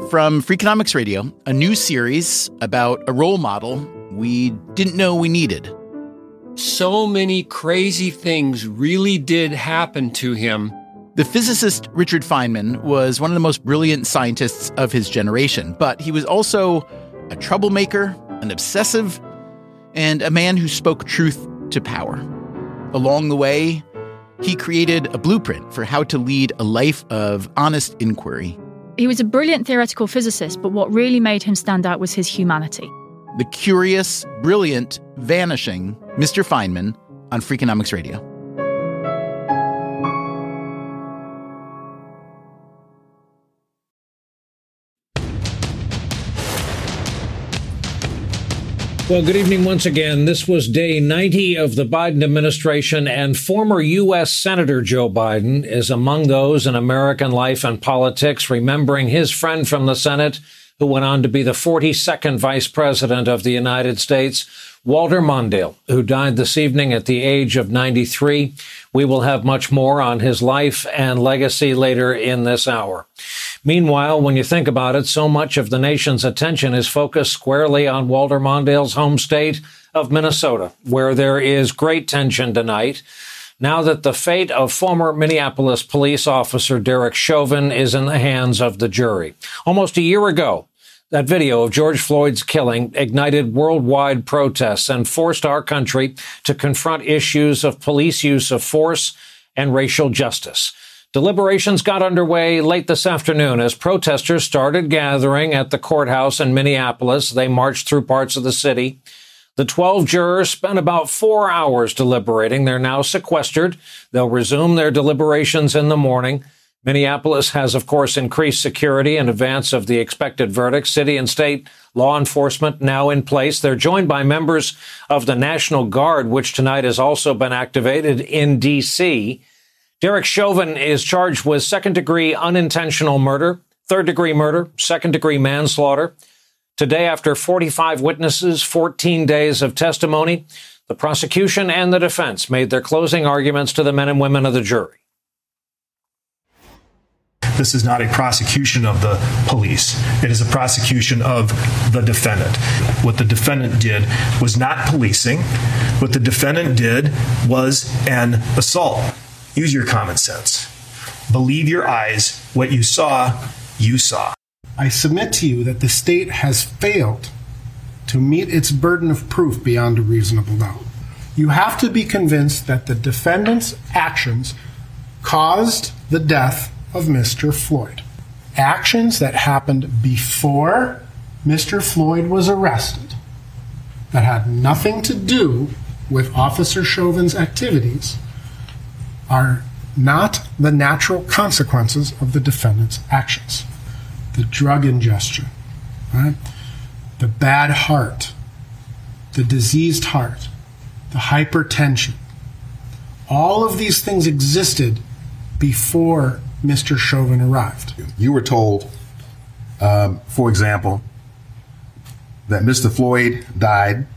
from Freakonomics Radio, a new series about a role model we didn't know we needed. So many crazy things really did happen to him. The physicist Richard Feynman was one of the most brilliant scientists of his generation, but he was also a troublemaker, an obsessive, and a man who spoke truth to power. Along the way, he created a blueprint for how to lead a life of honest inquiry. He was a brilliant theoretical physicist, but what really made him stand out was his humanity. The curious, brilliant, vanishing Mr. Feynman on Freakonomics Radio. Well, good evening once again. This was day 90 of the Biden administration, and former U.S. Senator Joe Biden is among those in American life and politics, remembering his friend from the Senate who went on to be the 42nd Vice President of the United States, Walter Mondale, who died this evening at the age of 93. We will have much more on his life and legacy later in this hour. Meanwhile, when you think about it, so much of the nation's attention is focused squarely on Walter Mondale's home state of Minnesota, where there is great tension tonight, now that the fate of former Minneapolis police officer Derek Chauvin is in the hands of the jury. Almost a year ago, that video of George Floyd's killing ignited worldwide protests and forced our country to confront issues of police use of force and racial justice. Deliberations got underway late this afternoon as protesters started gathering at the courthouse in Minneapolis. They marched through parts of the city. The 12 jurors spent about 4 hours deliberating. They're now sequestered. They'll resume their deliberations in the morning. Minneapolis has, of course, increased security in advance of the expected verdict. City and state law enforcement now in place. They're joined by members of the National Guard, which tonight has also been activated in D.C. Derek Chauvin is charged with second-degree unintentional murder, third-degree murder, second-degree manslaughter. Today, after 45 witnesses, 14 days of testimony, the prosecution and the defense made their closing arguments to the men and women of the jury. This is not a prosecution of the police. It is a prosecution of the defendant. What the defendant did was not policing. What the defendant did was an assault. Use your common sense. Believe your eyes. What you saw, you saw. I submit to you that the state has failed to meet its burden of proof beyond a reasonable doubt. You have to be convinced that the defendant's actions caused the death of Mr. Floyd. Actions that happened before Mr. Floyd was arrested that had nothing to do with Officer Chauvin's activities are not the natural consequences of the defendant's actions. The drug ingestion, right? The bad heart, the diseased heart, the hypertension. All of these things existed before Mr. Chauvin arrived. You were told, for example, that Mr. Floyd died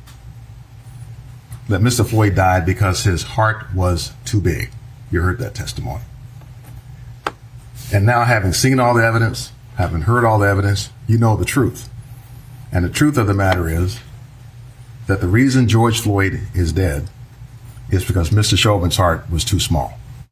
because his heart was too big. You heard that testimony. And now, having seen all the evidence, having heard all the evidence, you know the truth. And the truth of the matter is that the reason George Floyd is dead is because Mr. Chauvin's heart was too small.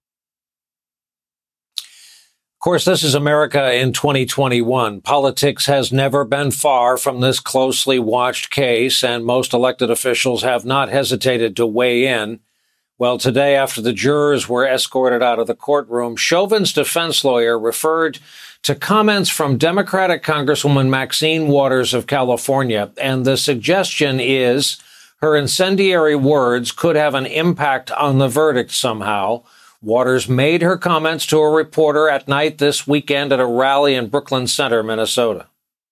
Of course, this is America in 2021. Politics has never been far from this closely watched case, and most elected officials have not hesitated to weigh in. Well, today, after the jurors were escorted out of the courtroom, Chauvin's defense lawyer referred to comments from Democratic Congresswoman Maxine Waters of California, and the suggestion is her incendiary words could have an impact on the verdict somehow. Waters made her comments to a reporter at night this weekend at a rally in Brooklyn Center, Minnesota.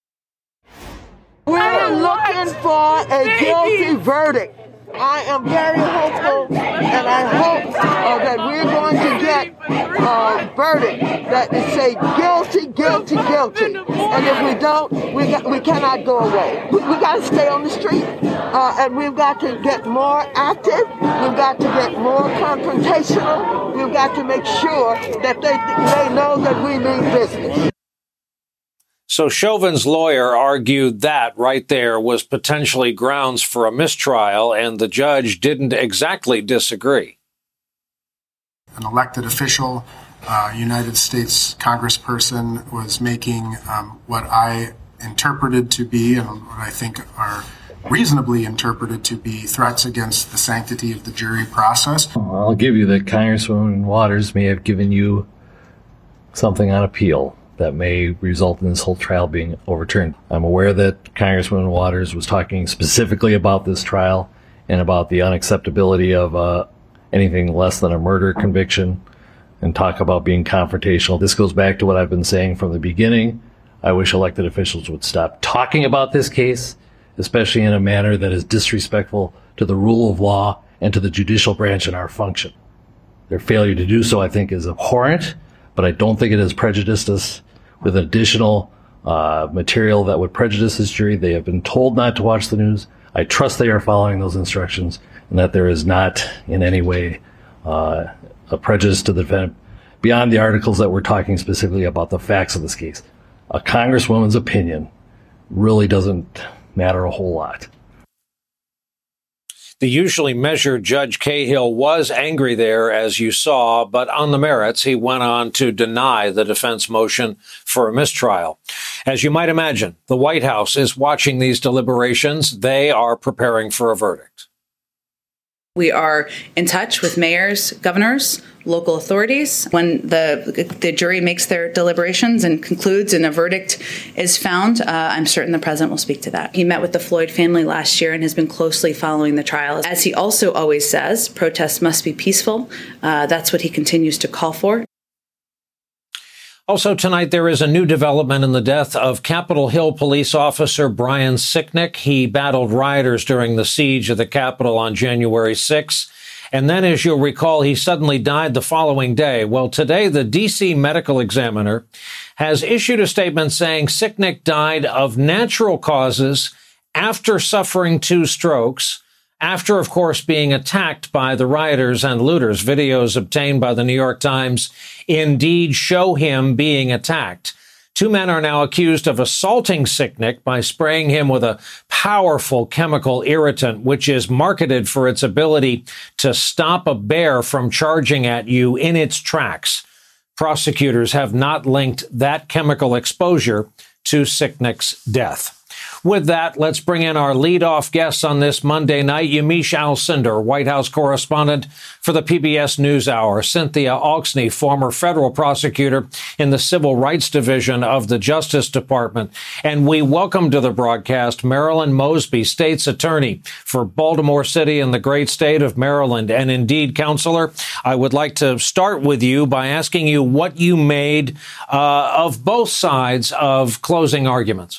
We're looking for a guilty verdict. I am very hopeful, and I hope that we're going to get a verdict that is say guilty, guilty, guilty. And if we don't, we cannot go away. We got to stay on the street, and we've got to get more active. We've got to get more confrontational. We've got to make sure that they know that we mean business. So Chauvin's lawyer argued that right there was potentially grounds for a mistrial, and the judge didn't exactly disagree. An elected official, United States congressperson, was making what I interpreted to be, and what I think are reasonably interpreted to be, threats against the sanctity of the jury process. I'll give you that Congresswoman Waters may have given you something on appeal that may result in this whole trial being overturned. I'm aware that Congresswoman Waters was talking specifically about this trial and about the unacceptability of anything less than a murder conviction, and talk about being confrontational. This goes back to what I've been saying from the beginning. I wish elected officials would stop talking about this case, especially in a manner that is disrespectful to the rule of law and to the judicial branch and our function. Their failure to do so, I think, is abhorrent, but I don't think it has prejudiced us with additional material that would prejudice this jury. They have been told not to watch the news. I trust they are following those instructions, and that there is not in any way a prejudice to the defendant beyond the articles that we're talking specifically about the facts of this case. A congresswoman's opinion really doesn't matter a whole lot. The usually measured Judge Cahill was angry there, as you saw, but on the merits, he went on to deny the defense motion for a mistrial. As you might imagine, the White House is watching these deliberations. They are preparing for a verdict. We are in touch with mayors, governors, local authorities. When the jury makes their deliberations and concludes and a verdict is found, I'm certain the president will speak to that. He met with the Floyd family last year and has been closely following the trial. As he also always says, protests must be peaceful. That's what he continues to call for. Also tonight, there is a new development in the death of Capitol Hill police officer Brian Sicknick. He battled rioters during the siege of the Capitol on January 6. And then, as you'll recall, he suddenly died the following day. Well, today, the D.C. medical examiner has issued a statement saying Sicknick died of natural causes after suffering 2 strokes, after, of course, being attacked by the rioters and looters. Videos obtained by the New York Times indeed show him being attacked. 2 men are now accused of assaulting Sicknick by spraying him with a powerful chemical irritant, which is marketed for its ability to stop a bear from charging at you in its tracks. Prosecutors have not linked that chemical exposure to Sicknick's death. With that, let's bring in our leadoff guests on this Monday night. Yamiche Alcindor, White House correspondent for the PBS NewsHour. Cynthia Auxney, former federal prosecutor in the Civil Rights Division of the Justice Department. And we welcome to the broadcast Marilyn Mosby, state's attorney for Baltimore City and the great state of Maryland. And indeed, Counselor, I would like to start with you by asking you what you made of both sides of closing arguments.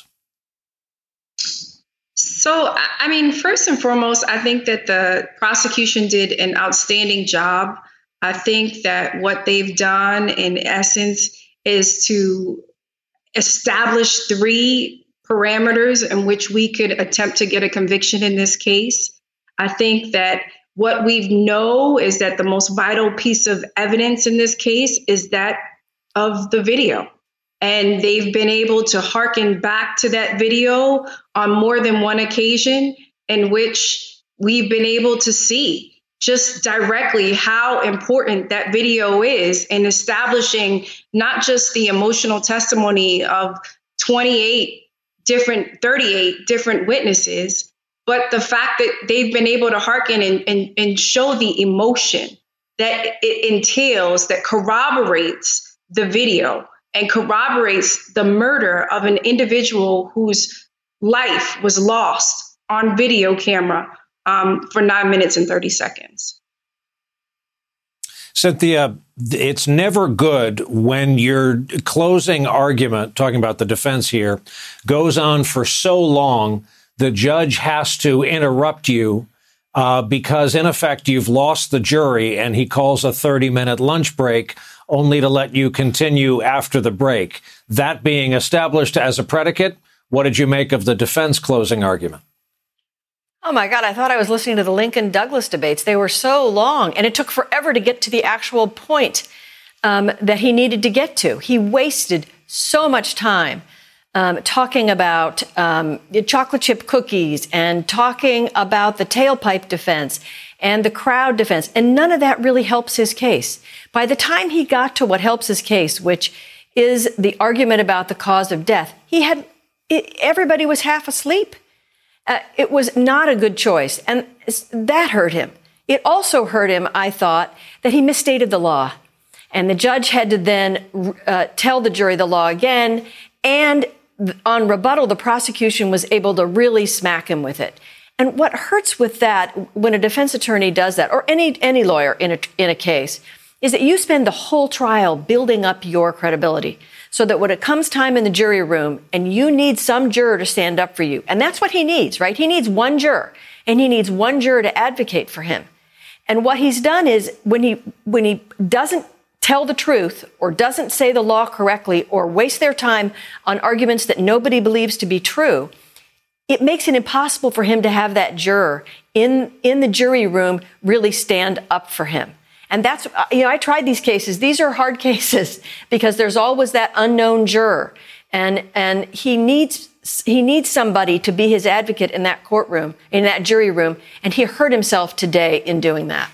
So, I mean, first and foremost, I think that the prosecution did an outstanding job. I think that what they've done, in essence, is to establish 3 parameters in which we could attempt to get a conviction in this case. I think that what we know is that the most vital piece of evidence in this case is that of the video. And they've been able to hearken back to that video on more than one occasion in which we've been able to see just directly how important that video is in establishing not just the emotional testimony of 38 different witnesses, but the fact that they've been able to hearken and show the emotion that it entails, that corroborates the video and corroborates the murder of an individual whose life was lost on video camera for 9 minutes and 30 seconds. Cynthia, it's never good when your closing argument, talking about the defense here, goes on for so long, the judge has to interrupt you because, in effect, you've lost the jury, and he calls a 30-minute lunch break only to let you continue after the break. That being established as a predicate, what did you make of the defense closing argument? Oh, my God, I thought I was listening to the Lincoln-Douglas debates. They were so long, and it took forever to get to the actual point that he needed to get to. He wasted so much time talking about chocolate chip cookies and talking about the tailpipe defense and the crowd defense. And none of that really helps his case. By the time he got to what helps his case, which is the argument about the cause of death, everybody was half asleep. It was not a good choice. And that hurt him. It also hurt him, I thought, that he misstated the law. And the judge had to then tell the jury the law again. And on rebuttal, the prosecution was able to really smack him with it. And what hurts with that, when a defense attorney does that, or any lawyer in a case, is that you spend the whole trial building up your credibility so that when it comes time in the jury room and you need some juror to stand up for you, and that's what he needs, right? He needs one juror, and he needs one juror to advocate for him. And what he's done is when he doesn't tell the truth or doesn't say the law correctly or waste their time on arguments that nobody believes to be true, it makes it impossible for him to have that juror in the jury room really stand up for him. And that's, I tried these cases. These are hard cases because there's always that unknown juror. And he needs somebody to be his advocate in that courtroom, in that jury room. And he hurt himself today in doing that.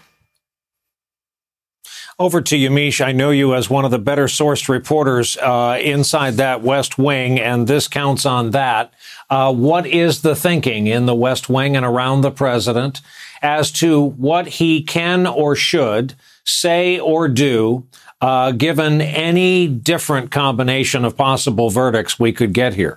Over to you, Mish. I know you as one of the better sourced reporters inside that West Wing, and this counts on that. What is the thinking in the West Wing and around the president as to what he can or should say or do, given any different combination of possible verdicts we could get here?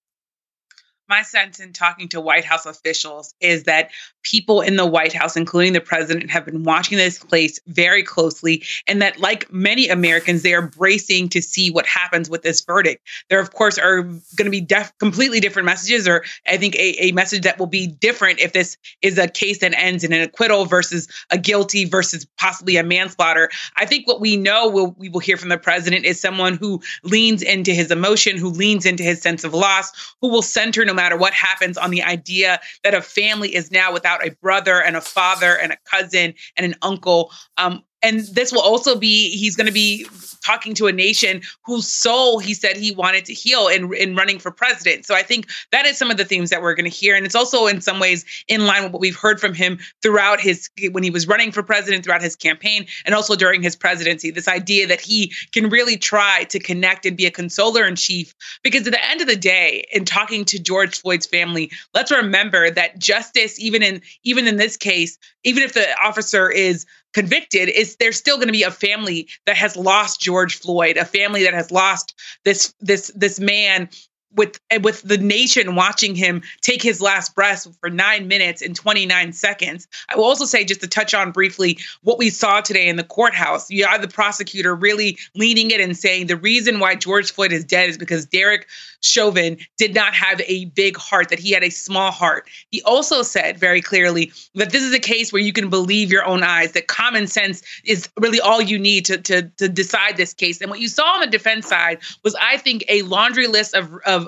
My sense in talking to White House officials is that people in the White House, including the president, have been watching this case very closely, and that, like many Americans, they are bracing to see what happens with this verdict. There, of course, are going to be completely different messages, or I think a message that will be different if this is a case that ends in an acquittal versus a guilty versus possibly a manslaughter. I think what we know we will hear from the president is someone who leans into his emotion, who leans into his sense of loss, who will center no matter what happens on the idea that a family is now without a brother and a father and a cousin and an uncle. And this will also be, he's going to be talking to a nation whose soul he said he wanted to heal in running for president. So I think that is some of the themes that we're going to hear. And it's also in some ways in line with what we've heard from him throughout when he was running for president, throughout his campaign, and also during his presidency, this idea that he can really try to connect and be a consoler in chief. Because at the end of the day, in talking to George Floyd's family, let's remember that justice, even in this case, even if the officer is convicted, there's still going to be a family that has lost George Floyd, a family that has lost this man, with the nation watching him take his last breath for 9 minutes and 29 seconds. I will also say, just to touch on briefly what we saw today in the courthouse, you have the prosecutor really leaning it and saying the reason why George Floyd is dead is because Derek Chauvin did not have a big heart, that he had a small heart. He also said very clearly that this is a case where you can believe your own eyes, that common sense is really all you need to decide this case. And what you saw on the defense side was, I think, a laundry list of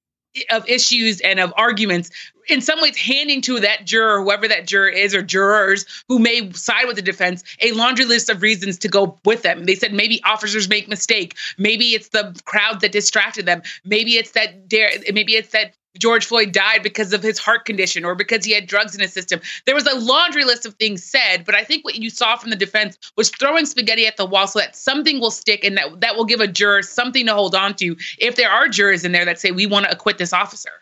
issues and of arguments, in some ways handing to that juror, whoever that juror is, or jurors who may side with the defense, a laundry list of reasons to go with them. They said maybe officers make mistake. Maybe it's the crowd that distracted them. Maybe it's that George Floyd died because of his heart condition or because he had drugs in his system. There was a laundry list of things said, but I think what you saw from the defense was throwing spaghetti at the wall so that something will stick and that will give a juror something to hold on to if there are jurors in there that say, we want to acquit this officer.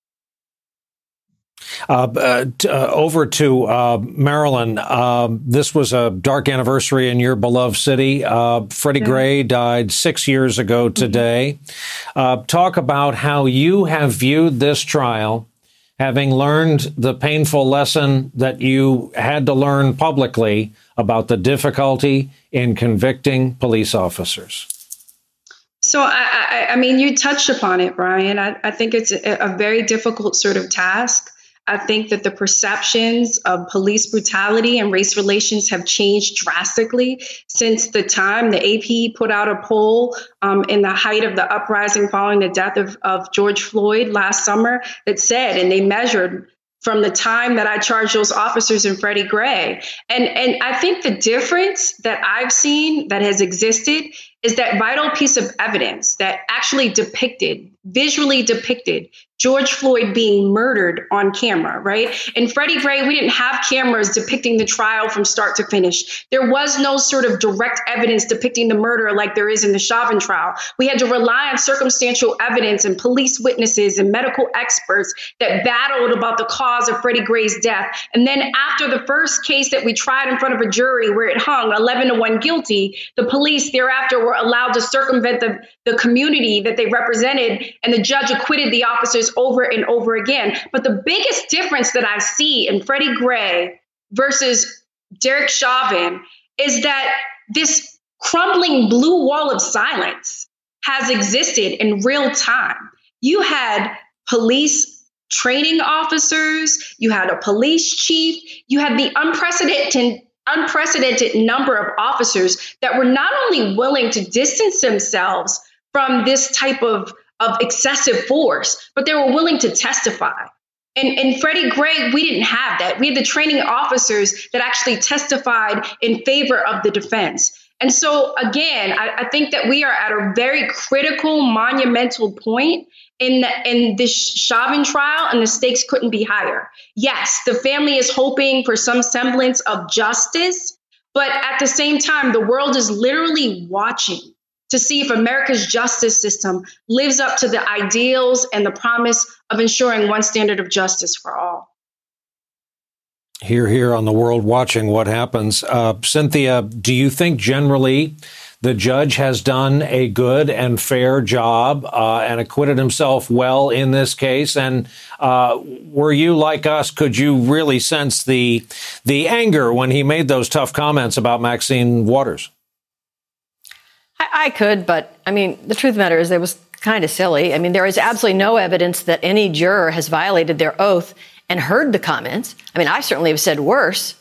Over to Marilyn. This was a dark anniversary in your beloved city. Freddie Gray died 6 years ago today. Talk about how you have viewed this trial, having learned the painful lesson that you had to learn publicly about the difficulty in convicting police officers. So, I mean, you touched upon it, Brian. I think it's a very difficult sort of task. I think that the perceptions of police brutality and race relations have changed drastically since the time the AP put out a poll in the height of the uprising following the death of George Floyd last summer that said, and they measured from the time that I charged those officers and Freddie Gray. And I think the difference that I've seen that has existed is that vital piece of evidence that actually visually depicted George Floyd being murdered on camera, right? In Freddie Gray, we didn't have cameras depicting the trial from start to finish. There was no sort of direct evidence depicting the murder like there is in the Chauvin trial. We had to rely on circumstantial evidence and police witnesses and medical experts that battled about the cause of Freddie Gray's death. And then after the first case that we tried in front of a jury where it hung 11-1 guilty, the police thereafter were allowed to circumvent the community that they represented, and the judge acquitted the officers over and over again. But the biggest difference that I see in Freddie Gray versus Derek Chauvin is that this crumbling blue wall of silence has existed in real time. You had police training officers, you had a police chief, you had the unprecedented number of officers that were not only willing to distance themselves from this type of excessive force, but they were willing to testify. And Freddie Gray, we didn't have that. We had the training officers that actually testified in favor of the defense. And so, again, I think that we are at a very critical, monumental point in this Chauvin trial, and the stakes couldn't be higher. Yes, the family is hoping for some semblance of justice, but at the same time, the world is literally watching to see if America's justice system lives up to the ideals and the promise of ensuring one standard of justice for all. Here on the world watching what happens. Cynthia, do you think generally the judge has done a good and fair job and acquitted himself well in this case? And were you like us? Could you really sense the anger when he made those tough comments about Maxine Waters? I could, but I mean, the truth of the matter is it was kind of silly. I mean, there is absolutely no evidence that any juror has violated their oath and heard the comments. I mean, I certainly have said worse.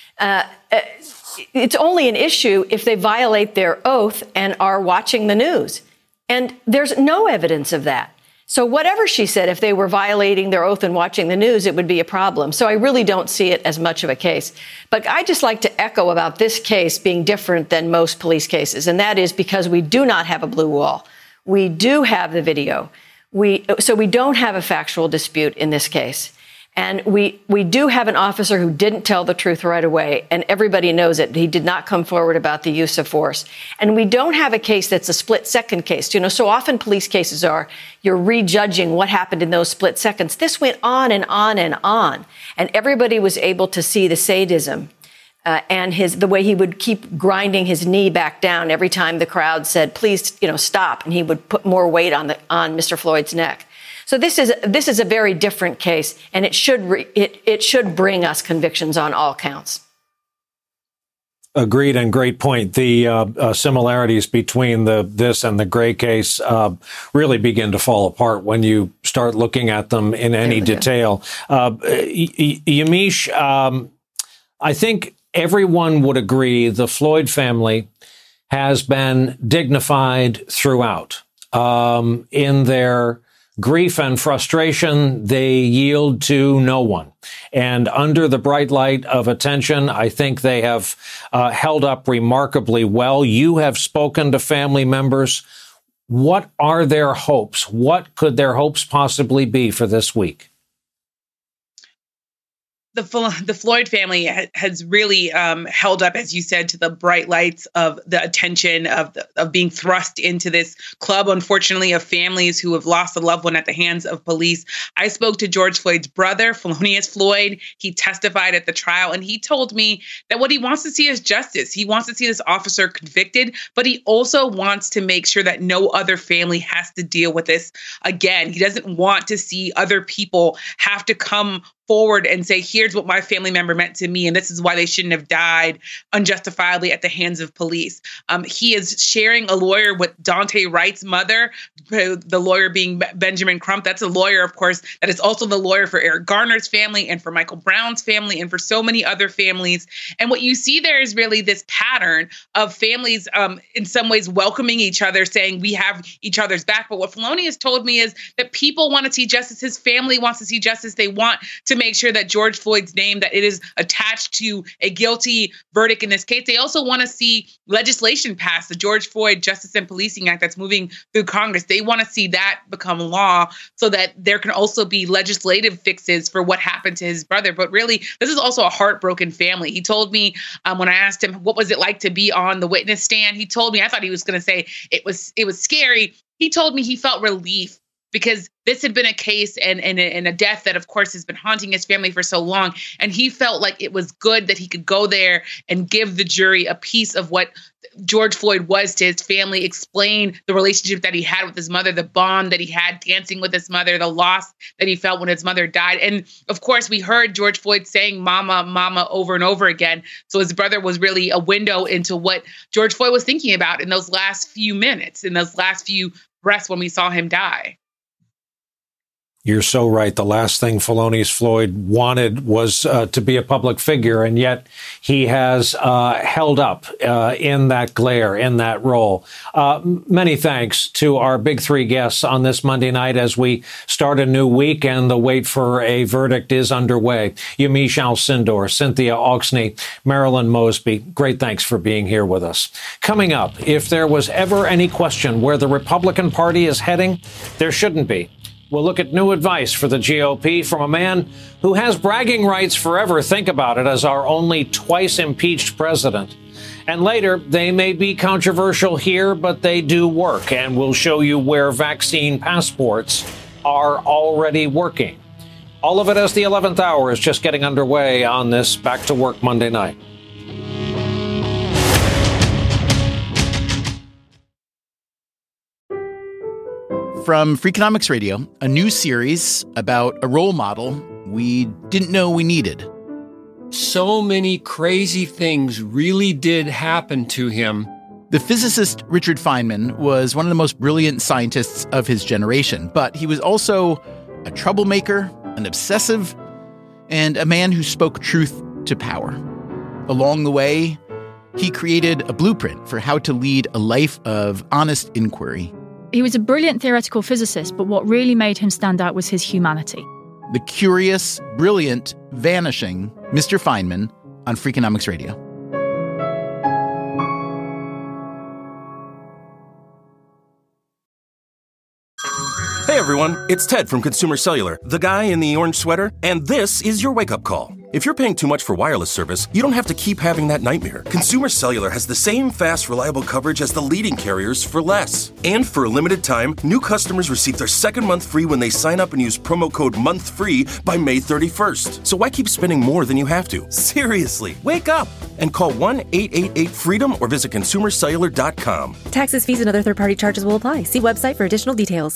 It's only an issue if they violate their oath and are watching the news. And there's no evidence of that. So whatever she said, if they were violating their oath and watching the news, it would be a problem. So I really don't see it as much of a case. But I just like to echo about this case being different than most police cases. And that is because we do not have a blue wall. We do have the video. So we don't have a factual dispute in this case. And we do have an officer who didn't tell the truth right away, and everybody knows it. He did not come forward about the use of force. And we don't have a case that's a split-second case. You know, so often police cases are, you're rejudging what happened in those split seconds. This went on and on and on, and everybody was able to see the sadism and the way he would keep grinding his knee back down every time the crowd said, please, stop, and he would put more weight on Mr. Floyd's neck. So this is a very different case, and it should bring us convictions on all counts. Agreed, and great point. The similarities between this and the Gray case really begin to fall apart when you start looking at them in any detail. Yamiche, I think everyone would agree the Floyd family has been dignified throughout in their grief and frustration. They yield to no one. And under the bright light of attention, I think they have held up remarkably well. You have spoken to family members. What are their hopes? What could their hopes possibly be for this week? The Floyd family has really held up, as you said, to the bright lights of the attention of being thrust into this club, unfortunately, of families who have lost a loved one at the hands of police. I spoke to George Floyd's brother, Felonious Floyd. He testified at the trial, and he told me that what he wants to see is justice. He wants to see this officer convicted, but he also wants to make sure that no other family has to deal with this again. He doesn't want to see other people have to come forward and say, here's what my family member meant to me, and this is why they shouldn't have died unjustifiably at the hands of police. He is sharing a lawyer with Daunte Wright's mother, the lawyer being Benjamin Crump. That's a lawyer, of course, that is also the lawyer for Eric Garner's family and for Michael Brown's family and for so many other families. And what you see there is really this pattern of families in some ways welcoming each other, saying we have each other's back. But what Felonious told me is that people want to see justice. His family wants to see justice. They want to to make sure that George Floyd's name, that it is attached to a guilty verdict in this case. They also want to see legislation passed, the George Floyd Justice and Policing Act that's moving through Congress. They want to see that become law so that there can also be legislative fixes for what happened to his brother. But really, this is also a heartbroken family. He told me when I asked him, what was it like to be on the witness stand? He told me, I thought he was going to say it was scary. He told me he felt relief because this had been a case and a death that, of course, has been haunting his family for so long. And he felt like it was good that he could go there and give the jury a piece of what George Floyd was to his family, explain the relationship that he had with his mother, the bond that he had dancing with his mother, the loss that he felt when his mother died. And of course, we heard George Floyd saying mama, mama over and over again. So his brother was really a window into what George Floyd was thinking about in those last few minutes, in those last few breaths when we saw him die. You're so right. The last thing Felonious Floyd wanted was to be a public figure, and yet he has held up in that glare, in that role. Many thanks to our big three guests on this Monday night as we start a new week and the wait for a verdict is underway. Yamiche Alcindor, Cynthia Oxney, Marilyn Mosby, great thanks for being here with us. Coming up, if there was ever any question where the Republican Party is heading, there shouldn't be. We'll look at new advice for the GOP from a man who has bragging rights forever. Think about it, as our only twice impeached president. And later, they may be controversial here, but they do work. And we'll show you where vaccine passports are already working. All of it as the 11th hour is just getting underway on this Back to Work Monday night. From Freakonomics Radio, a new series about a role model we didn't know we needed. So many crazy things really did happen to him. The physicist Richard Feynman was one of the most brilliant scientists of his generation, but he was also a troublemaker, an obsessive, and a man who spoke truth to power. Along the way, he created a blueprint for how to lead a life of honest inquiry. He was a brilliant theoretical physicist, but what really made him stand out was his humanity. The curious, brilliant, vanishing Mr. Feynman on Freakonomics Radio. Hey everyone, it's Ted from Consumer Cellular, the guy in the orange sweater, and this is your wake-up call. If you're paying too much for wireless service, you don't have to keep having that nightmare. Consumer Cellular has the same fast, reliable coverage as the leading carriers for less. And for a limited time, new customers receive their second month free when they sign up and use promo code MONTHFREE by May 31st. So why keep spending more than you have to? Seriously, wake up and call 1-888-FREEDOM or visit consumercellular.com. Taxes, fees, and other third-party charges will apply. See website for additional details.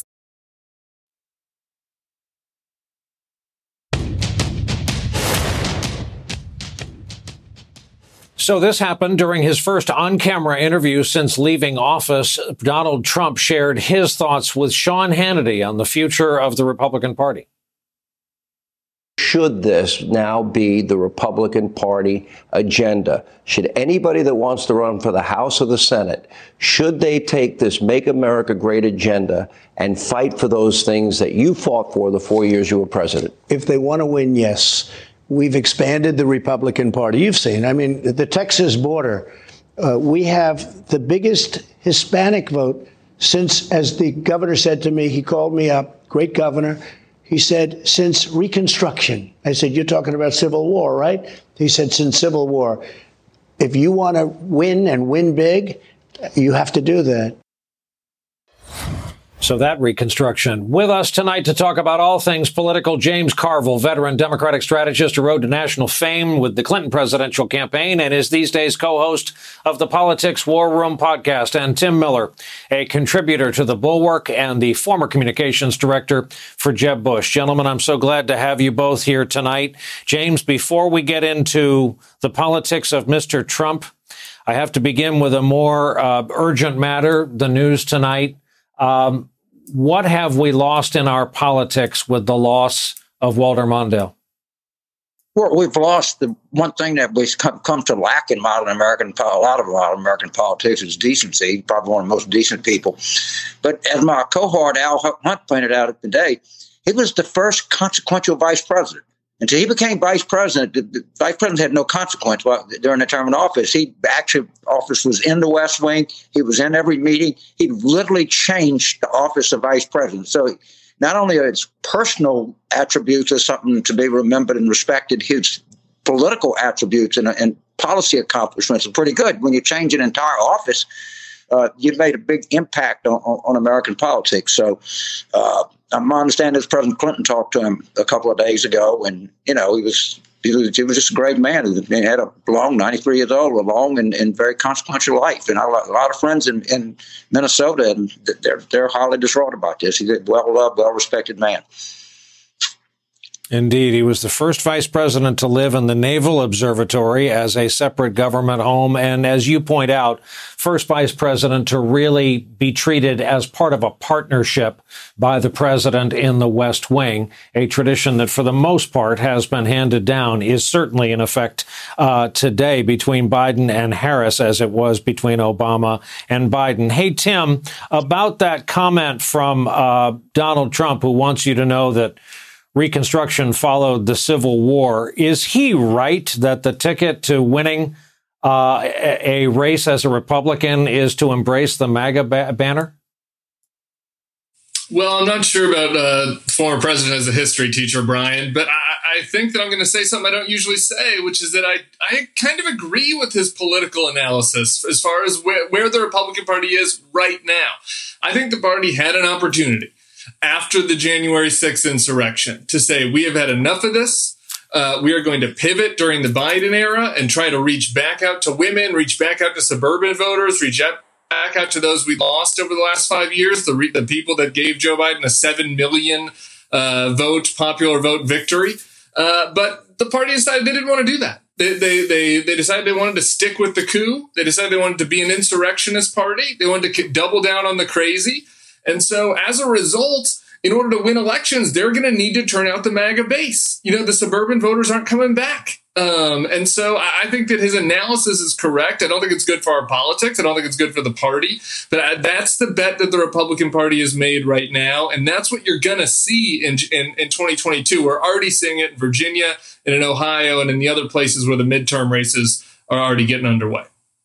So this happened during his first on-camera interview since leaving office. Donald Trump shared his thoughts with Sean Hannity on the future of the Republican Party. Should this now be the Republican Party agenda? Should anybody that wants to run for the House or the Senate, should they take this Make America Great agenda and fight for those things that you fought for the 4 years you were president? If they want to win, yes. We've expanded the Republican Party. You've seen, I mean, the Texas border, we have the biggest Hispanic vote since, as the governor said to me, he called me up, great governor. He said, since Reconstruction. I said, you're talking about Civil War, right? He said, since Civil War. If you want to win and win big, you have to do that. So that Reconstruction. With us tonight to talk about all things political, James Carville, veteran Democratic strategist who rode to national fame with the Clinton presidential campaign and is these days co-host of the Politics War Room podcast, and Tim Miller, a contributor to The Bulwark and the former communications director for Jeb Bush. Gentlemen, I'm so glad to have you both here tonight. James, before we get into the politics of Mr. Trump, I have to begin with a more urgent matter, the news tonight. What have we lost in our politics with the loss of Walter Mondale? Well, we've lost the one thing that we've come to lack in a lot of modern American politics is decency. Probably one of the most decent people. But as my cohort Al Hunt pointed out today, he was the first consequential vice president. Until he became vice president, the vice president had no consequence during the term in office. Office was in the West Wing. He was in every meeting. He literally changed the office of vice president. So not only are his personal attributes are something to be remembered and respected, his political attributes and policy accomplishments are pretty good. When you change an entire office, you've made a big impact on American politics. So my understanding is President Clinton talked to him a couple of days ago, and he was just a great man. He had a long, 93 years old, a long and very consequential life. And a lot of friends in Minnesota, and they're highly distraught about this. He's a well-loved, well-respected man. Indeed. He was the first vice president to live in the Naval Observatory as a separate government home. And as you point out, first vice president to really be treated as part of a partnership by the president in the West Wing, a tradition that for the most part has been handed down, is certainly in effect today between Biden and Harris, as it was between Obama and Biden. Hey, Tim, about that comment from Donald Trump, who wants you to know that Reconstruction followed the Civil War. Is he right that the ticket to winning a race as a Republican is to embrace the MAGA banner? Well, I'm not sure about former president as a history teacher, Brian, but I think that I'm going to say something I don't usually say, which is that I kind of agree with his political analysis as far as where the Republican Party is right now. I think the party had an opportunity after the January 6th insurrection to say, we have had enough of this. We are going to pivot during the Biden era and try to reach back out to women, reach back out to suburban voters, reach back out to those we lost over the last 5 years, the people that gave Joe Biden a 7 million popular vote victory. But the party decided they didn't want to do that. They decided they wanted to stick with the coup. They decided they wanted to be an insurrectionist party. They wanted to double down on the crazy. And so as a result, in order to win elections, they're going to need to turn out the MAGA base. The suburban voters aren't coming back. And so I think that his analysis is correct. I don't think it's good for our politics. I don't think it's good for the party. But that's the bet that the Republican Party has made right now. And that's what you're going to see in 2022. We're already seeing it in Virginia and in Ohio and in the other places where the midterm races are already getting underway.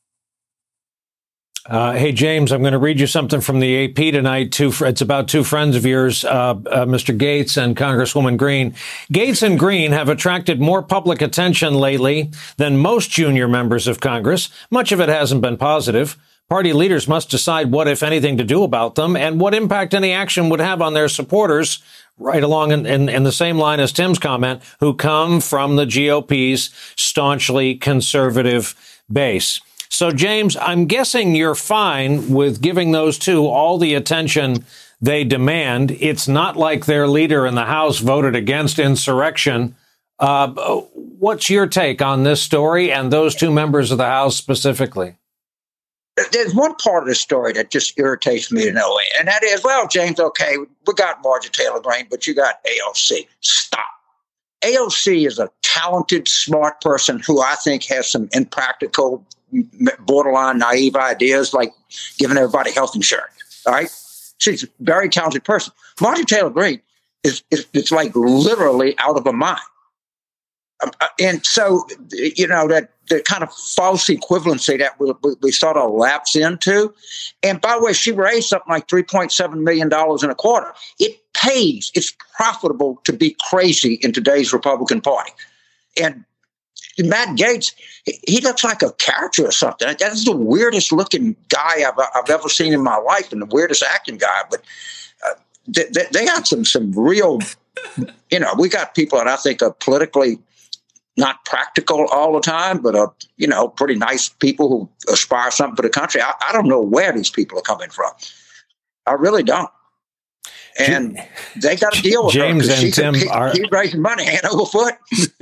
Hey, James, I'm going to read you something from the AP tonight. It's about two friends of yours, Mr. Gates and Congresswoman Green. Gates and Green have attracted more public attention lately than most junior members of Congress. Much of it hasn't been positive. Party leaders must decide what, if anything, to do about them and what impact any action would have on their supporters, right along in the same line as Tim's comment, who come from the GOP's staunchly conservative base. So, James, I'm guessing you're fine with giving those two all the attention they demand. It's not like their leader in the House voted against insurrection. What's your take on this story and those two members of the House specifically? There's one part of the story that just irritates me to no end, and that is, well, James, okay, we got Marjorie Taylor Greene, but you got AOC. Stop. AOC is a talented, smart person who I think has some impractical, borderline naive ideas, like giving everybody health insurance. All right, she's a very talented person. Marjorie Taylor Greene is like literally out of her mind, and so that the kind of false equivalency that we sort of lapse into. And by the way, she raised something like $3.7 million in a quarter. It pays. It's profitable to be crazy in today's Republican Party, and Matt Gaetz, he looks like a character or something. That's the weirdest looking guy I've ever seen in my life, and the weirdest acting guy. But they got some real, we got people that I think are politically not practical all the time, but are, pretty nice people who aspire something for the country. I don't know where these people are coming from. I really don't. And they got to deal with James her. And Tim he's raising money hand over foot.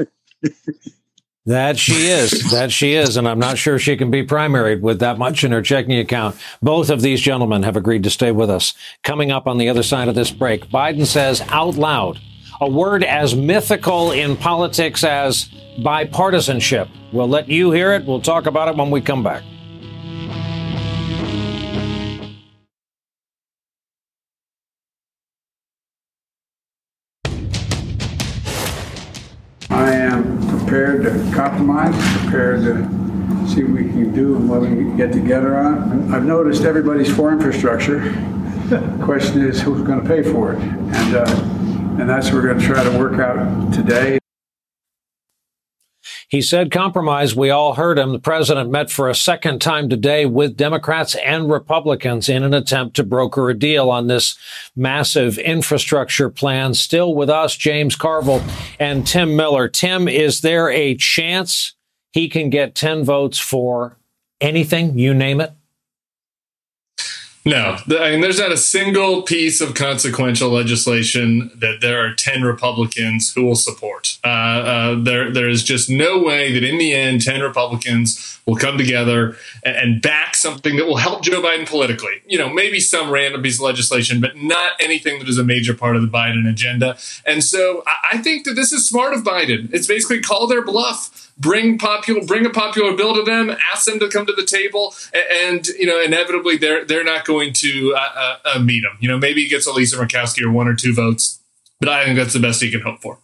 That she is, and I'm not sure she can be primaried with that much in her checking account. Both of these gentlemen have agreed to stay with us. Coming up on the other side of this break, Biden says out loud a word as mythical in politics as bipartisanship. We'll let you hear it. We'll talk about it when we come back. prepared to compromise, prepared to see what we can do and what we can get together on. I've noticed everybody's for infrastructure. The question is who's going to pay for it, and that's what we're going to try to work out today. He said compromise. We all heard him. The president met for a second time today with Democrats and Republicans in an attempt to broker a deal on this massive infrastructure plan. Still with us, James Carville and Tim Miller. Tim, is there a chance he can get 10 votes for anything? You name it. No, I mean, there's not a single piece of consequential legislation that there are 10 Republicans who will support. There is just no way that in the end, 10 Republicans will come together and back something that will help Joe Biden politically. You know, maybe some random piece of legislation, but not anything that is a major part of the Biden agenda. And so I think that this is smart of Biden. It's basically call their bluff. Bring a popular bill to them, ask them to come to the table, and inevitably they're not going to meet him. Maybe he gets a Lisa Murkowski or 1 or 2 votes, but I think that's the best he can hope for.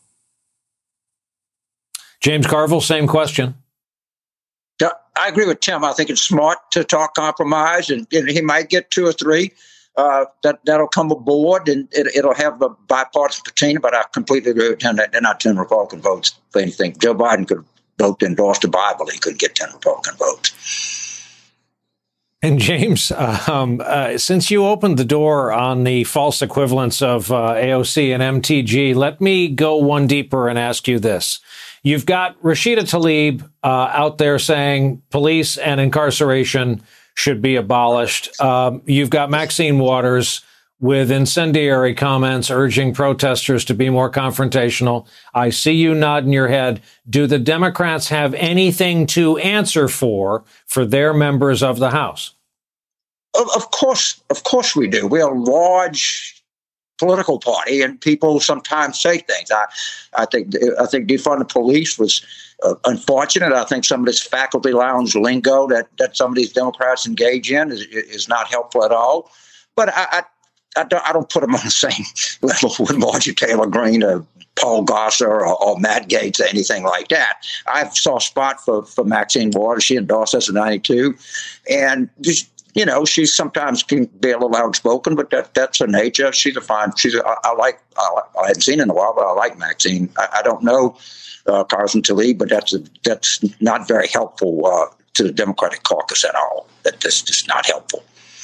James Carville, same question. I agree with Tim. I think it's smart to talk compromise, and he might get 2 or 3 that'll come aboard, and it'll have a bipartisan patina. But I completely agree with Tim that they're not 10 Republican votes for anything. Joe Biden could vote to endorse the Bible. He couldn't get 10 Republican votes. And James, since you opened the door on the false equivalence of AOC and MTG, let me go one deeper and ask you this. You've got Rashida Tlaib out there saying police and incarceration should be abolished. You've got Maxine Waters with incendiary comments urging protesters to be more confrontational. I see you nodding your head. Do the Democrats have anything to answer for their members of the House? Of course we do. We're a large political party, and people sometimes say things. I think defund the police was unfortunate. I think some of this faculty lounge lingo that some of these Democrats engage in is not helpful at all. But I don't put them on the same level with Marjorie Taylor Greene or Paul Gosar or Matt Gaetz or anything like that. I saw a spot for Maxine Waters. She endorsed us in '92, and she sometimes can be a little outspoken, but that's her nature. She's a fine. I haven't seen her in a while, but I like Maxine. I don't know Congressman Tlaib, but that's not very helpful to the Democratic caucus at all. That's just not helpful.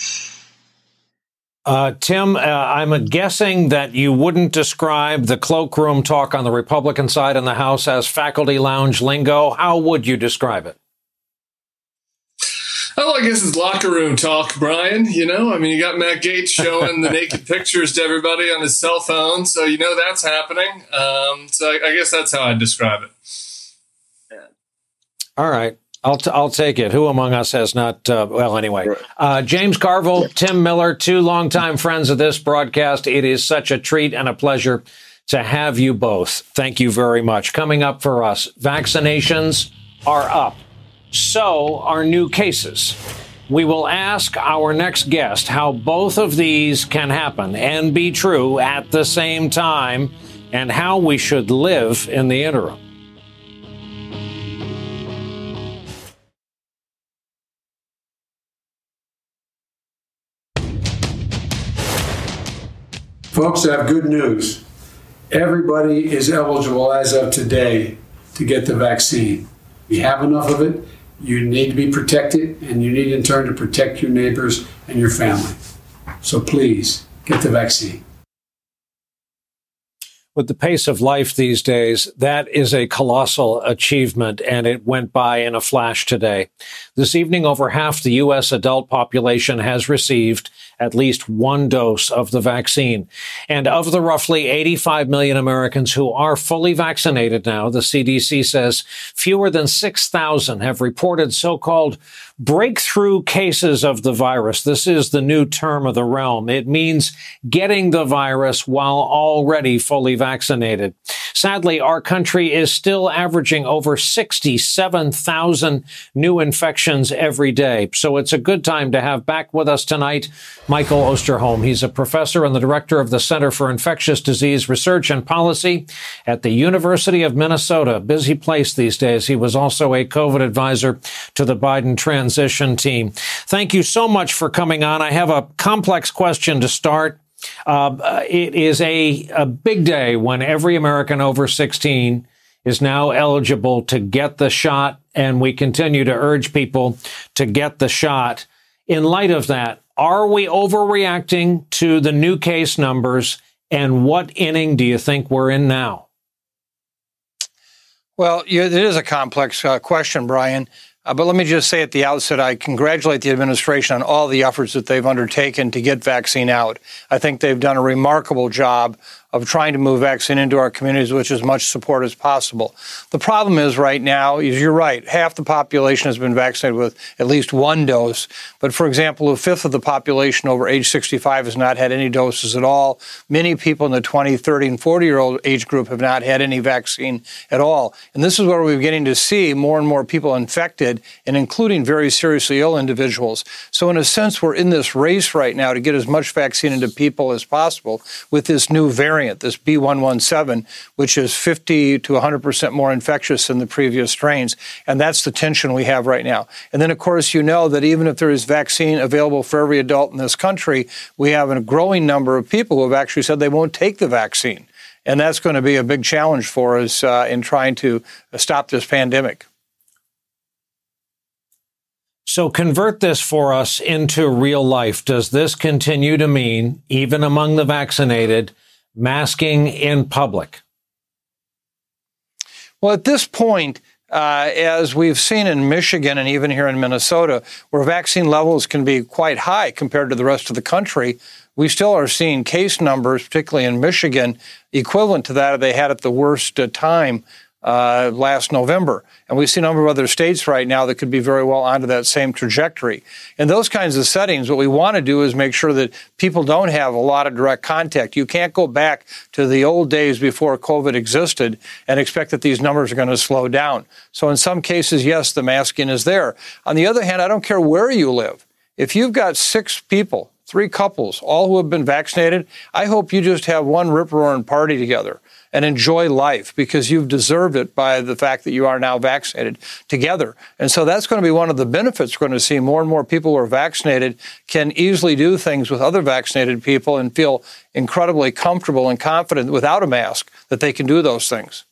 Tim, I'm guessing that you wouldn't describe the cloakroom talk on the Republican side in the House as faculty lounge lingo. How would you describe it? Oh, I guess it's locker room talk, Brian. You got Matt Gaetz showing the naked pictures to everybody on his cell phone, so that's happening. So I guess that's how I'd describe it. All right. I'll take it. Who among us has not? Anyway, James Carville, Tim Miller, 2 longtime friends of this broadcast. It is such a treat and a pleasure to have you both. Thank you very much. Coming up for us, vaccinations are up. So are new cases. We will ask our next guest how both of these can happen and be true at the same time, and how we should live in the interim. Folks, I have good news. Everybody is eligible as of today to get the vaccine. You have enough of it. You need to be protected, and you need in turn to protect your neighbors and your family. So please, get the vaccine. With the pace of life these days, that is a colossal achievement, and it went by in a flash today. This evening, over half the U.S. adult population has received at least 1 dose of the vaccine. And of the roughly 85 million Americans who are fully vaccinated now, the CDC says fewer than 6,000 have reported so-called breakthrough cases of the virus. This is the new term of the realm. It means getting the virus while already fully vaccinated. Sadly, our country is still averaging over 67,000 new infections every day. So it's a good time to have back with us tonight Michael Osterholm. He's a professor and the director of the Center for Infectious Disease Research and Policy at the University of Minnesota. Busy place these days. He was also a COVID advisor to the Biden transition team. Thank you so much for coming on. I have a complex question to start. It is a big day when every American over 16 is now eligible to get the shot, and we continue to urge people to get the shot. In light of that, are we overreacting to the new case numbers, and what inning do you think we're in now? Well, it is a complex question, Brian. But let me just say at the outset, I congratulate the administration on all the efforts that they've undertaken to get vaccine out. I think they've done a remarkable job of trying to move vaccine into our communities with as much support as possible. The problem is right now, is you're right, half the population has been vaccinated with at least one dose. But for example, a fifth of the population over age 65 has not had any doses at all. Many people in the 20, 30, and 40-year-old age group have not had any vaccine at all. And this is where we're beginning to see more and more people infected, and including very seriously ill individuals. So in a sense, we're in this race right now to get as much vaccine into people as possible with this new variant, this B117, which is 50 to 100% more infectious than the previous strains. And that's the tension we have right now. And then, of course, you know that even if there is vaccine available for every adult in this country, we have a growing number of people who have actually said they won't take the vaccine. And that's going to be a big challenge for us in trying to stop this pandemic. So convert this for us into real life. Does this continue to mean, even among the vaccinated, masking in public? Well, at this point, as we've seen in Michigan and even here in Minnesota, where vaccine levels can be quite high compared to the rest of the country, we still are seeing case numbers, particularly in Michigan, equivalent to that they had at the worst time last November. And we see a number of other states right now that could be very well onto that same trajectory. In those kinds of settings, what we want to do is make sure that people don't have a lot of direct contact. You can't go back to the old days before COVID existed and expect that these numbers are going to slow down. So in some cases, yes, the masking is there. On the other hand, I don't care where you live. If you've got 6 people, 3 couples, all who have been vaccinated, I hope you just have one rip-roaring party together and enjoy life, because you've deserved it by the fact that you are now vaccinated together. And so that's going to be one of the benefits we're going to see. More and more people who are vaccinated can easily do things with other vaccinated people and feel incredibly comfortable and confident without a mask that they can do those things.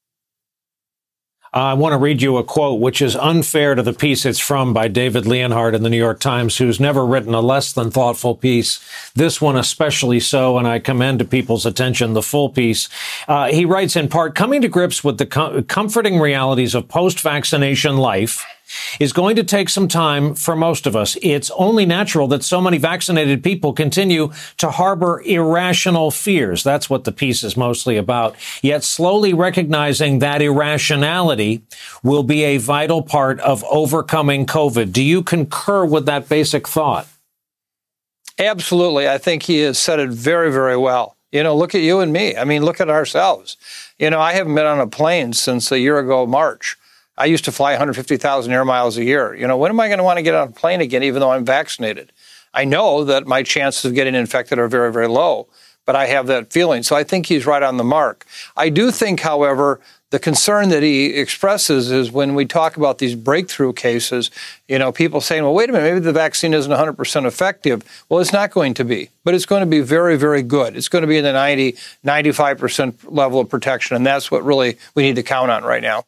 I want to read you a quote, which is unfair to the piece it's from, by David Leonhardt in the New York Times, who's never written a less than thoughtful piece. This one especially so, and I commend to people's attention the full piece. He writes, in part, coming to grips with the comforting realities of post-vaccination life is going to take some time for most of us. It's only natural that so many vaccinated people continue to harbor irrational fears. That's what the piece is mostly about. Yet slowly recognizing that irrationality will be a vital part of overcoming COVID. Do you concur with that basic thought? Absolutely. I think he has said it very, very well. You know, look at you and me. I mean, look at ourselves. You know, I haven't been on a plane since a year ago, March. I used to fly 150,000 air miles a year. You know, when am I going to want to get on a plane again, even though I'm vaccinated? I know that my chances of getting infected are very, very low, but I have that feeling. So I think he's right on the mark. I do think, however, the concern that he expresses is when we talk about these breakthrough cases, you know, people saying, well, wait a minute, maybe the vaccine isn't 100% effective. Well, it's not going to be, but it's going to be very, very good. It's going to be in the 90, 95% level of protection, and that's what really we need to count on right now.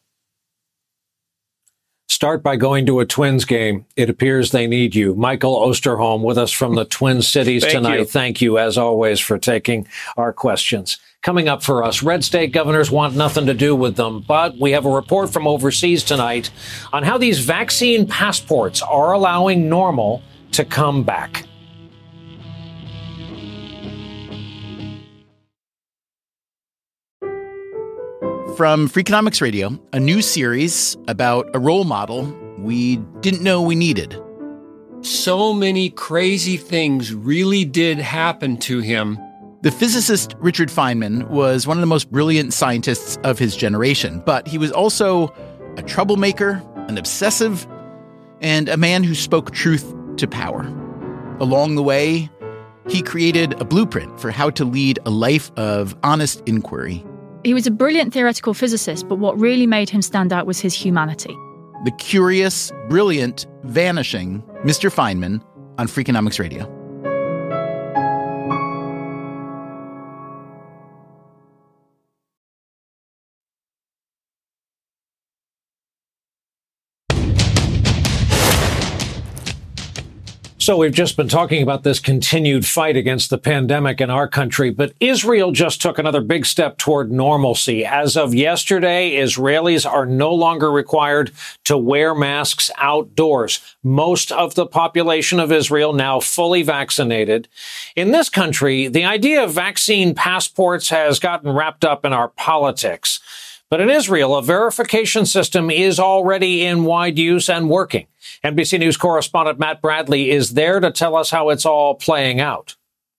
Start by going to a Twins game. It appears they need you. Michael Osterholm with us from the Twin Cities tonight. Thank you, as always, for taking our questions. Coming up for us, red state governors want nothing to do with them, but we have a report from overseas tonight on how these vaccine passports are allowing normal to come back. From Freakonomics Radio, a new series about a role model we didn't know we needed. So many crazy things really did happen to him. The physicist Richard Feynman was one of the most brilliant scientists of his generation, but he was also a troublemaker, an obsessive, and a man who spoke truth to power. Along the way, he created a blueprint for how to lead a life of honest inquiry. He was a brilliant theoretical physicist, but what really made him stand out was his humanity. The curious, brilliant, vanishing Mr. Feynman on Freakonomics Radio. So we've just been talking about this continued fight against the pandemic in our country, but Israel just took another big step toward normalcy. As of yesterday, Israelis are no longer required to wear masks outdoors. Most of the population of Israel now fully vaccinated. In this country, the idea of vaccine passports has gotten wrapped up in our politics. But in Israel, a verification system is already in wide use and working. NBC News correspondent Matt Bradley is there to tell us how it's all playing out.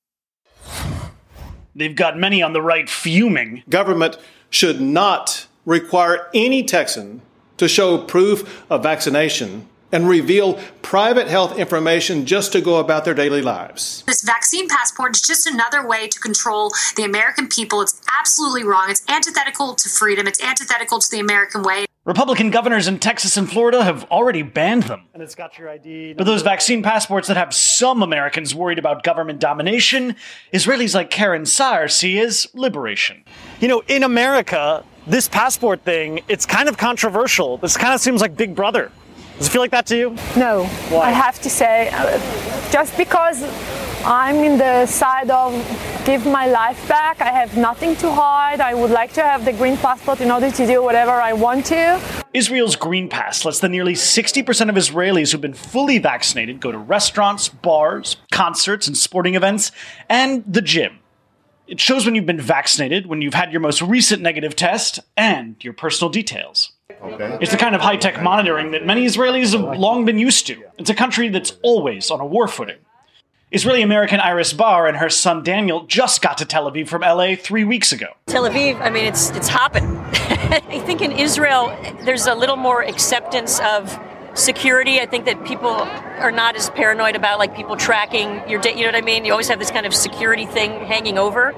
They've got many on the right fuming. Government should not require any Texan to show proof of vaccination and reveal private health information just to go about their daily lives. This vaccine passport is just another way to control the American people. It's absolutely wrong. It's antithetical to freedom. It's antithetical to the American way. Republican governors in Texas and Florida have already banned them. And it's got your ID. But those vaccine passports that have some Americans worried about government domination, Israelis like Karen Saar see as liberation. You know, in America, this passport thing, it's kind of controversial. This kind of seems like Big Brother. Does it feel like that to you? No. Why? I have to say, just because I'm in the side of give my life back, I have nothing to hide. I would like to have the green passport in order to do whatever I want to. Israel's Green Pass lets the nearly 60% of Israelis who've been fully vaccinated go to restaurants, bars, concerts, and sporting events, and the gym. It shows when you've been vaccinated, when you've had your most recent negative test, and your personal details. Okay. It's the kind of high-tech monitoring that many Israelis have long been used to. It's a country that's always on a war footing. Israeli-American Iris Bar and her son Daniel just got to Tel Aviv from LA 3 weeks ago. Tel Aviv, I mean, it's hopping. I think in Israel, there's a little more acceptance of security. I think that people are not as paranoid about like people tracking your data. You know what I mean? You always have this kind of security thing hanging over.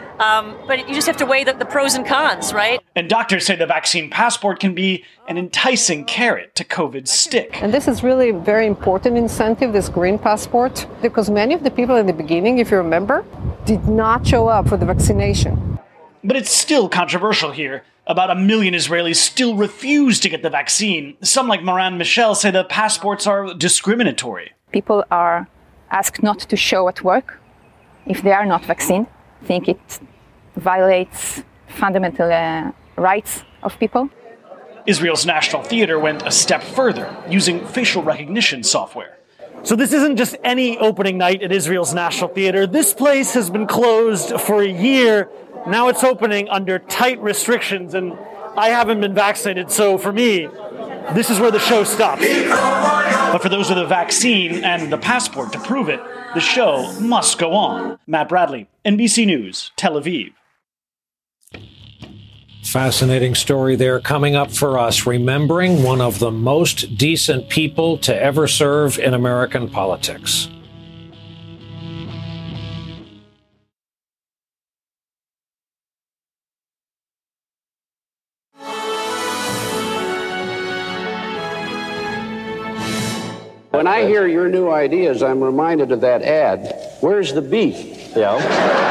But you just have to weigh the pros and cons, right? And doctors say the vaccine passport can be an enticing carrot to COVID's stick. And this is really a very important incentive, this green passport, because many of the people in the beginning, if you remember, did not show up for the vaccination. But it's still controversial here. About 1 million Israelis still refuse to get the vaccine. Some, like Moran Michel, say the passports are discriminatory. People are asked not to show at work if they are not vaccinated. I think it violates fundamental rights of people. Israel's National Theater went a step further, using facial recognition software. So this isn't just any opening night at Israel's National Theater. This place has been closed for a year. Now it's opening under tight restrictions, and I haven't been vaccinated, so for me, this is where the show stops. But for those with a vaccine and the passport to prove it, the show must go on. Matt Bradley, NBC News, Tel Aviv. Fascinating story there coming up for us, remembering one of the most decent people to ever serve in American politics. When I hear your new ideas, I'm reminded of that ad. Where's the beef? Yeah.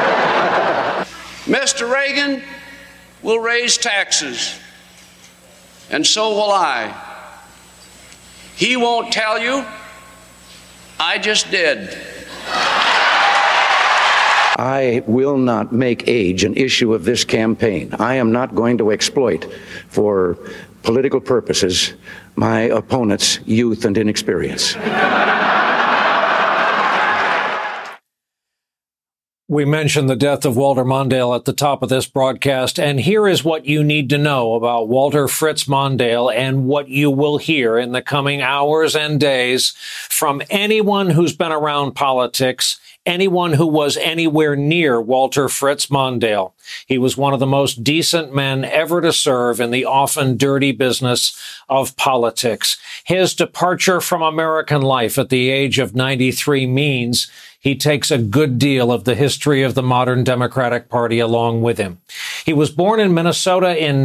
Mr. Reagan will raise taxes, and so will I. He won't tell you. I just did. I will not make age an issue of this campaign. I am not going to exploit for political purposes my opponent's youth and inexperience. We mentioned the death of Walter Mondale at the top of this broadcast, and here is what you need to know about Walter Fritz Mondale and what you will hear in the coming hours and days from anyone who's been around politics, anyone who was anywhere near Walter Fritz Mondale. He was one of the most decent men ever to serve in the often dirty business of politics. His departure from American life at the age of 93 means he takes a good deal of the history of the modern Democratic Party along with him. He was born in Minnesota in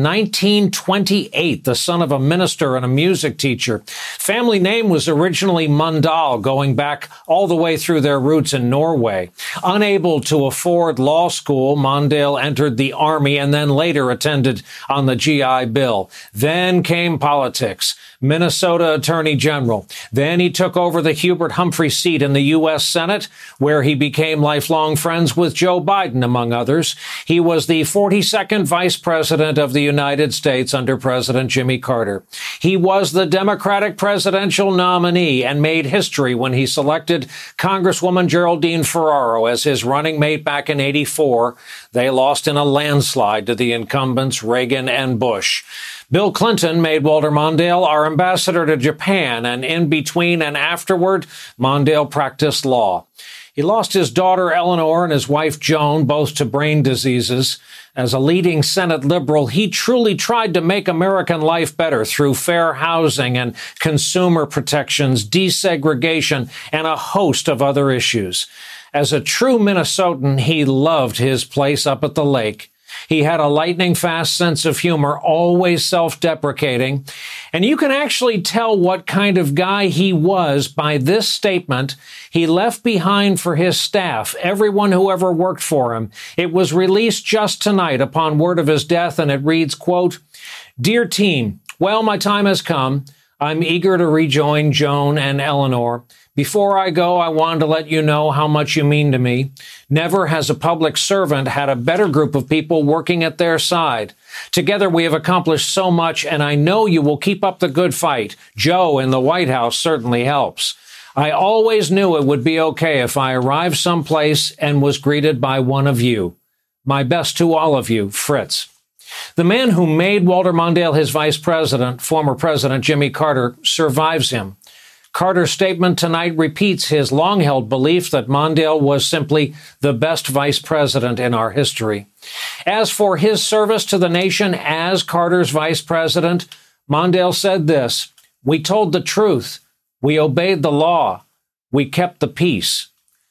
1928, the son of a minister and a music teacher. Family name was originally Mundal, going back all the way through their roots in Norway. Unable to afford law school, Mondale entered the Army and then later attended on the GI Bill. Then came politics. Minnesota Attorney General. Then he took over the Hubert Humphrey seat in the U.S. Senate, where he became lifelong friends with Joe Biden, among others. He was the 42nd Vice President of the United States under President Jimmy Carter. He was the Democratic presidential nominee and made history when he selected Congresswoman Geraldine Ferraro as his running mate back in '84. They lost in a landslide to the incumbents Reagan and Bush. Bill Clinton made Walter Mondale our ambassador to Japan, and in between and afterward, Mondale practiced law. He lost his daughter Eleanor and his wife Joan, both to brain diseases. As a leading Senate liberal, he truly tried to make American life better through fair housing and consumer protections, desegregation, and a host of other issues. As a true Minnesotan, he loved his place up at the lake. He had a lightning-fast sense of humor, always self-deprecating. And you can actually tell what kind of guy he was by this statement he left behind for his staff, everyone who ever worked for him. It was released just tonight upon word of his death, and it reads, quote, "Dear team, well, my time has come. I'm eager to rejoin Joan and Eleanor. Before I go, I wanted to let you know how much you mean to me. Never has a public servant had a better group of people working at their side. Together we have accomplished so much, and I know you will keep up the good fight. Joe in the White House certainly helps. I always knew it would be okay if I arrived someplace and was greeted by one of you. My best to all of you, Fritz." The man who made Walter Mondale his vice president, former President Jimmy Carter, survives him. Carter's statement tonight repeats his long-held belief that Mondale was simply the best vice president in our history. As for his service to the nation as Carter's vice president, Mondale said this: "We told the truth. We obeyed the law. We kept the peace."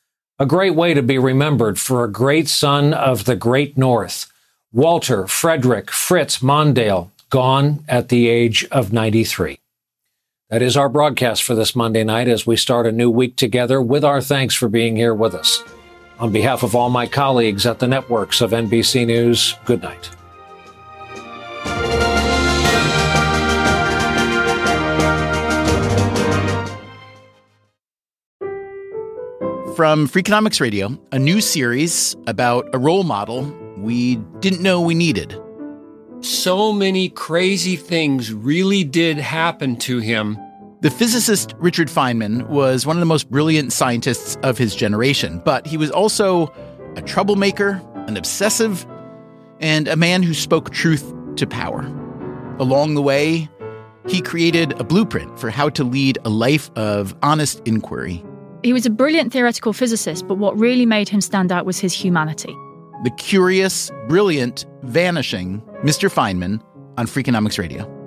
A great way to be remembered for a great son of the great North. Walter Frederick Fritz Mondale, gone at the age of 93. That is our broadcast for this Monday night as we start a new week together, with our thanks for being here with us. On behalf of all my colleagues at the networks of NBC News, good night. From Freakonomics Radio, a new series about a role model we didn't know we needed. So many crazy things really did happen to him. The physicist Richard Feynman was one of the most brilliant scientists of his generation, but he was also a troublemaker, an obsessive, and a man who spoke truth to power. Along the way, he created a blueprint for how to lead a life of honest inquiry. He was a brilliant theoretical physicist, but what really made him stand out was his humanity. The curious, brilliant, vanishing Mr. Feynman on Freakonomics Radio.